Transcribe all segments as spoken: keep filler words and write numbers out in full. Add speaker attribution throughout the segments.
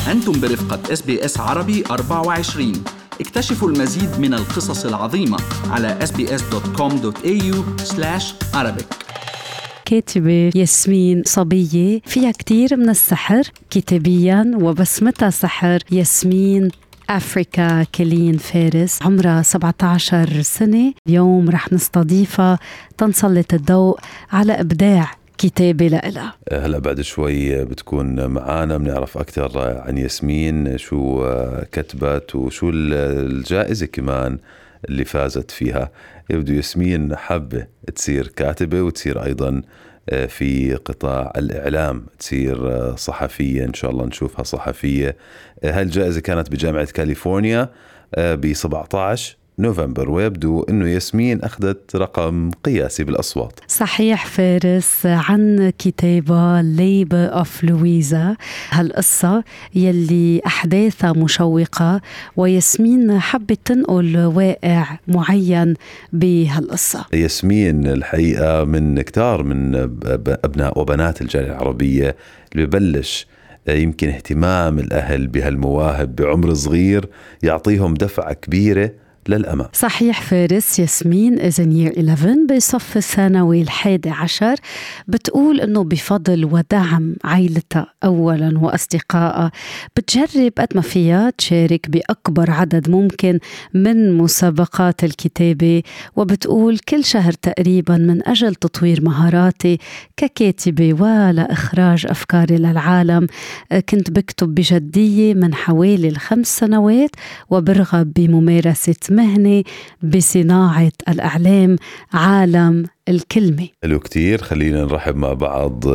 Speaker 1: أنتم برفقة إس بي إس عربي أربعة وعشرين. اكتشفوا المزيد من القصص العظيمة على إس بي إس دوت كوم دوت إيه يو سلاش عربيك.
Speaker 2: كاتبة ياسمين صبية فيها كتير من السحر كتابيا وبسمتها سحر. ياسمين أفريكا كلين فارس عمرها سبعة عشر سنة. اليوم رح نستضيفها تنسلط الضوء على إبداع كتابة لإلها.
Speaker 3: هلأ بعد شوي بتكون معانا بنعرف أكثر عن ياسمين، شو كتبت وشو الجائزة كمان اللي فازت فيها. يبدو ياسمين حابة تصير كاتبة وتصير أيضا في قطاع الإعلام، تصير صحفية إن شاء الله نشوفها صحفية. هالجائزة كانت بجامعة كاليفورنيا ب سبعة عشر نوفمبر، ويبدو أنه ياسمين أخذت رقم قياسي بالأصوات.
Speaker 2: صحيح فارس، عن كتابة ليبة أوف لويزا، هالقصة يلي أحداثها مشوقة وياسمين حبت تنقل واقع معين بهالقصة.
Speaker 3: ياسمين الحقيقة من كتار من أبناء وبنات الجالية العربية اللي ببلش يمكن اهتمام الأهل بهالمواهب بعمر صغير يعطيهم دفعة كبيرة للأمام.
Speaker 2: صحيح فارس. ياسمين is in year eleven بصف الثانوي الحادي عشر. بتقول إنه بفضل ودعم عائلتها أولا وأصدقائها بتجرب قد ما فيها تشارك بأكبر عدد ممكن من مسابقات الكتابة، وبتقول كل شهر تقريبا من أجل تطوير مهاراتي ككاتبة ولا إخراج أفكاري للعالم كنت بكتب بجدية من حوالي الخمس سنوات، وبرغب بممارسة مهنة بصناعة الإعلام عالم الكلمة.
Speaker 3: حلو كتير. خلينا نرحب مع بعض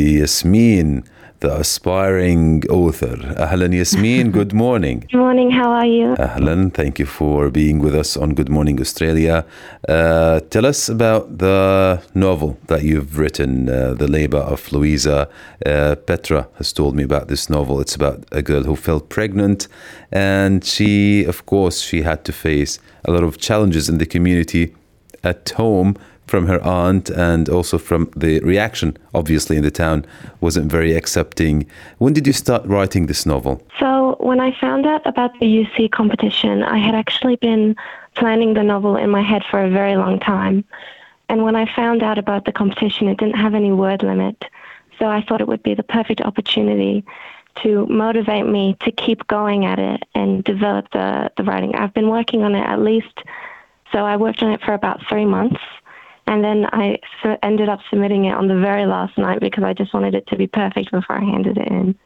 Speaker 3: بياسمين the aspiring author. أهلا ياسمين. Good morning.
Speaker 4: Good morning, how are you?
Speaker 3: أهلا, thank you for being with us on Good Morning Australia. Uh, tell us about the novel that you've written, uh, The Labor of Louisa. Uh, Petra has told me about this novel. It's about a girl who fell pregnant, and she, of course, she had to face a lot of challenges in the community at home from her aunt, and also from the reaction, obviously, in the town wasn't very accepting. When did you start writing this novel?
Speaker 4: So when I found out about the U C competition, I had actually been planning the novel in my head for a very long time. And when I found out about the competition, it didn't have any word limit. So I thought it would be the perfect opportunity to motivate me to keep going at it and develop the, the writing. I've been working on it at least, so I worked on it for about three months. And then I ended up submitting it on the very last night because I just wanted it to be perfect before I handed it in.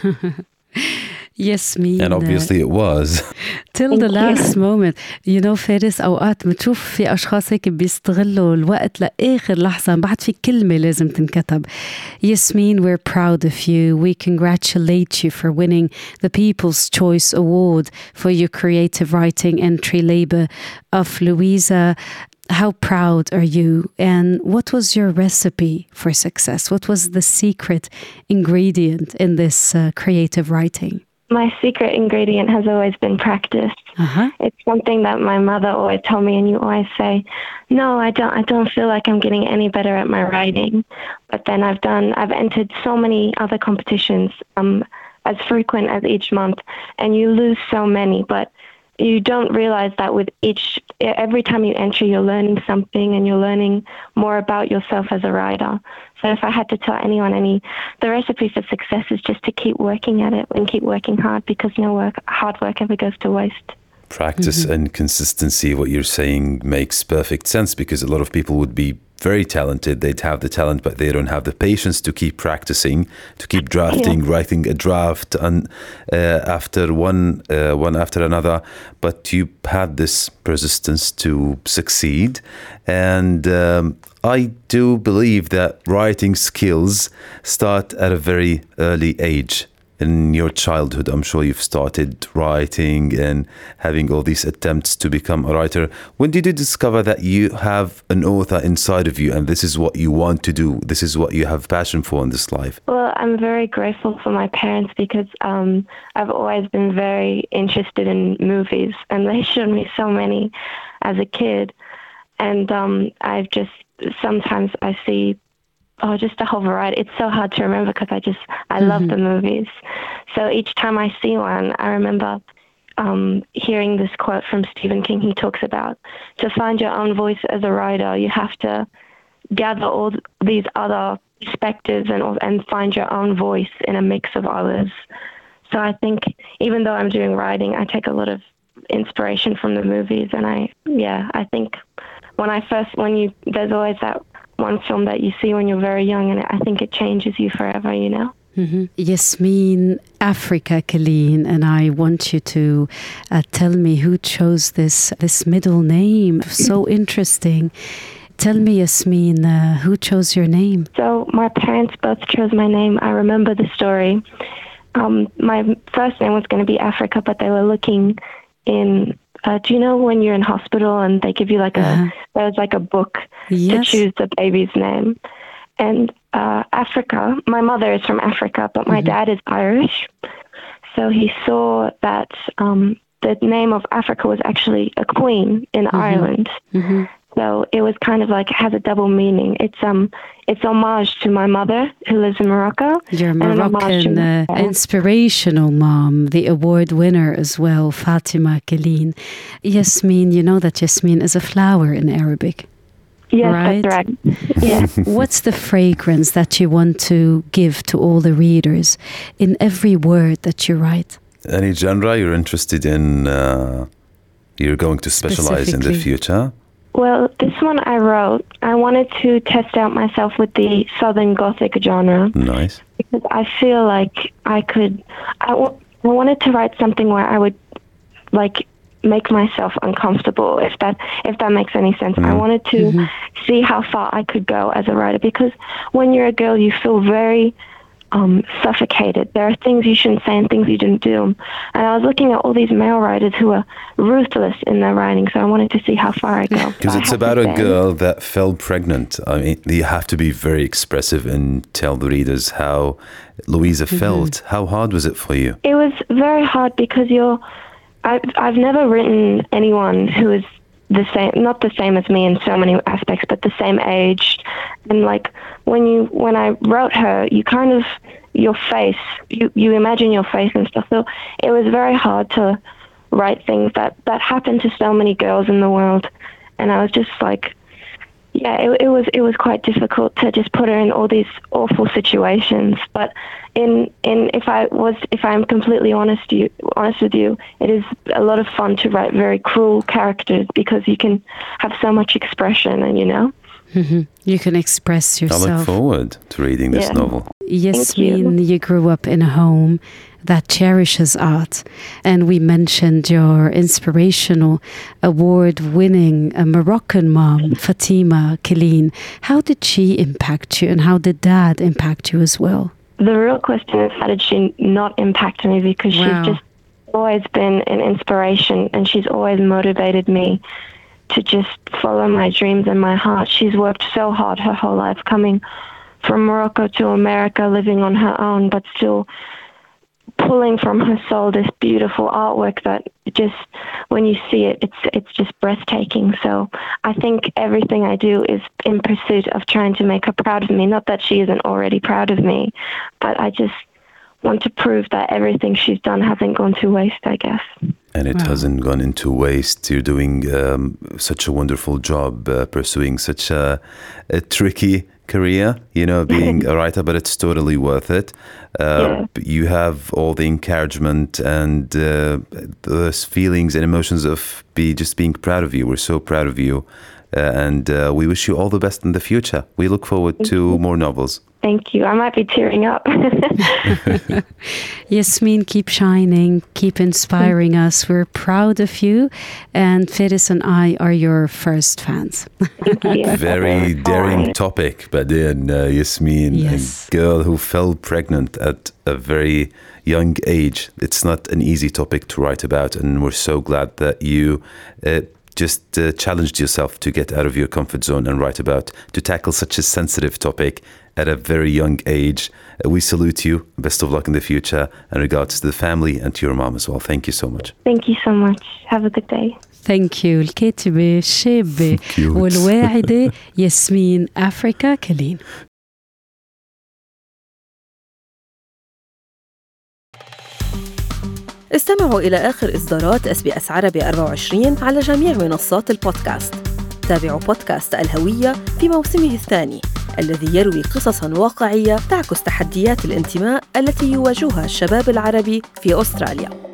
Speaker 2: Yasmin.
Speaker 3: And obviously it was.
Speaker 2: Till the last moment. You know فارس، أوقات بتشوف في أشخاص هيك بيستغلوا الوقت لآخر لحظة بعد في كلمة لازم تنكتب. Yasmin, we're proud of you. We congratulate you for winning the People's Choice Award for your creative writing entry, Labor of Louisa. How proud are you? And what was your recipe for success? What was the secret ingredient in this uh, creative writing?
Speaker 4: My secret ingredient has always been practice.
Speaker 2: Uh-huh.
Speaker 4: It's something that my mother always told me, and you always say, no, I don't, I don't feel like I'm getting any better at my writing. But then I've done, I've entered so many other competitions, um, as frequent as each month, and you lose so many, but you don't realize that with each, every time you enter, you're learning something and you're learning more about yourself as a writer. So if I had to tell anyone any, the recipe for success is just to keep working at it and keep working hard, because no work, hard work ever goes to waste.
Speaker 3: Practice mm-hmm. and consistency, what you're saying makes perfect sense, because a lot of people would be very talented. They'd have the talent, but they don't have the patience to keep practicing, to keep drafting, yeah. writing a draft and uh, after one, uh, one after another. But you had this persistence to succeed. And um, I do believe that writing skills start at a very early age. In your childhood, I'm sure you've started writing and having all these attempts to become a writer. When did you discover that you have an author inside of you and this is what you want to do? This is what you have passion for in this life?
Speaker 4: Well, I'm very grateful for my parents, because um, I've always been very interested in movies, and they showed me so many as a kid. And um, I've just, sometimes I see oh, just a whole variety. It's so hard to remember because I just, I mm-hmm. love the movies. So each time I see one, I remember um, hearing this quote from Stephen King. He talks about, to find your own voice as a writer, you have to gather all these other perspectives and and find your own voice in a mix of others. So I think even though I'm doing writing, I take a lot of inspiration from the movies. And I, yeah, I think when I first, when you, there's always that one film that you see when you're very young, and I think it changes you forever, you know?
Speaker 2: Mm-hmm. Yasmeen Africa Killeen, and I want you to uh, tell me who chose this this middle name. So interesting. Tell me, Yasmeen, uh, who chose your name?
Speaker 4: So my parents both chose my name. I remember the story. Um, my first name was going to be Africa, but they were looking in. Uh, do you know when you're in hospital and they give you like uh-huh. a there's like a book yes. to choose the baby's name? And uh, Africa, my mother is from Africa, but my mm-hmm. dad is Irish. So he saw that um, the name of Africa was actually a queen in mm-hmm. Ireland. Mm-hmm. So it was kind of like, it has a double meaning. It's um, it's homage to my mother who lives in Morocco.
Speaker 2: Your Moroccan uh, inspirational mom, the award winner as well, Fatima Killeen. Yasmeen, you know that Yasmeen is a flower in Arabic.
Speaker 4: Yes,
Speaker 2: right?
Speaker 4: That's right. Yeah.
Speaker 2: What's the fragrance that you want to give to all the readers in every word that you write?
Speaker 3: Any genre you're interested in, uh, you're going to specialize in the future?
Speaker 4: Well, this one I wrote, I wanted to test out myself with the Southern Gothic genre.
Speaker 3: Nice.
Speaker 4: Because I feel like I could, I, w- I wanted to write something where I would, like, make myself uncomfortable, if that if that makes any sense. Mm. I wanted to mm-hmm. see how far I could go as a writer, because when you're a girl, you feel very um, suffocated. There are things you shouldn't say and things you didn't do. And I was looking at all these male writers who are ruthless in their writing, so I wanted to see how far I go.
Speaker 3: Because it's about a girl that fell pregnant. I mean, you have to be very expressive and tell the readers how Louisa mm-hmm. felt. How hard was it for you?
Speaker 4: It was very hard because you're I've, I've never written anyone who is the same, not the same as me in so many aspects, but the same age. And like when you, when I wrote her, you kind of, your face, you, you imagine your face and stuff. So it was very hard to write things that, that happen to so many girls in the world. And I was just like, yeah, it, it was it was quite difficult to just put her in all these awful situations. But in in if I was if I'm completely honest you honest with you, it is a lot of fun to write very cruel characters because you can have so much expression, and you know.
Speaker 2: Mm-hmm. You can express yourself.
Speaker 3: I look forward to reading this
Speaker 4: yeah.
Speaker 3: novel.
Speaker 2: Yasmeen, you. you grew up in a home that cherishes art. And we mentioned your inspirational, award-winning uh, Moroccan mom, Fatima Killeen. How did she impact you, and how did Dad impact you as well?
Speaker 4: The real question is, how did she not impact me? Because wow. she's just always been an inspiration, and she's always motivated me to just follow my dreams and my heart. She's worked so hard her whole life, coming from Morocco to America, living on her own, but still pulling from her soul this beautiful artwork that just, when you see it, it's it's just breathtaking. So I think everything I do is in pursuit of trying to make her proud of me. Not that she isn't already proud of me, but I just want to prove that everything she's done hasn't gone to waste, I guess.
Speaker 3: And it wow. hasn't gone into waste. You're doing um, such a wonderful job, uh, pursuing such a, a tricky career, you know, being a writer, but it's totally worth it. Uh, yeah. You have all the encouragement and uh, those feelings and emotions of be just being proud of you. We're so proud of you. Uh, and uh, we wish you all the best in the future. We look forward Thank to you. more novels.
Speaker 4: Thank you. I might be tearing up.
Speaker 2: Yasmeen, keep shining, keep inspiring us. We're proud of you. And Feris and I are your first fans.
Speaker 4: Thank you.
Speaker 3: Very daring topic. But then uh, Yasmeen, yes. a girl who fell pregnant at a very young age. It's not an easy topic to write about. And we're so glad that you Uh, just uh, challenged yourself to get out of your comfort zone and write about, to tackle such a sensitive topic at a very young age. Uh, we salute you. Best of luck in the future, and regards to the family and to your mom as well. Thank you so much.
Speaker 4: Thank you so much. Have a good day.
Speaker 2: Thank you. الكاتبة الشابة والواعدة ياسمين أفريكا كيلين.
Speaker 5: استمعوا إلى آخر إصدارات إس بي إس عربي أربعة وعشرين على جميع منصات البودكاست. تابعوا بودكاست الهوية في موسمه الثاني الذي يروي قصصاً واقعية تعكس تحديات الانتماء التي يواجهها الشباب العربي في أستراليا.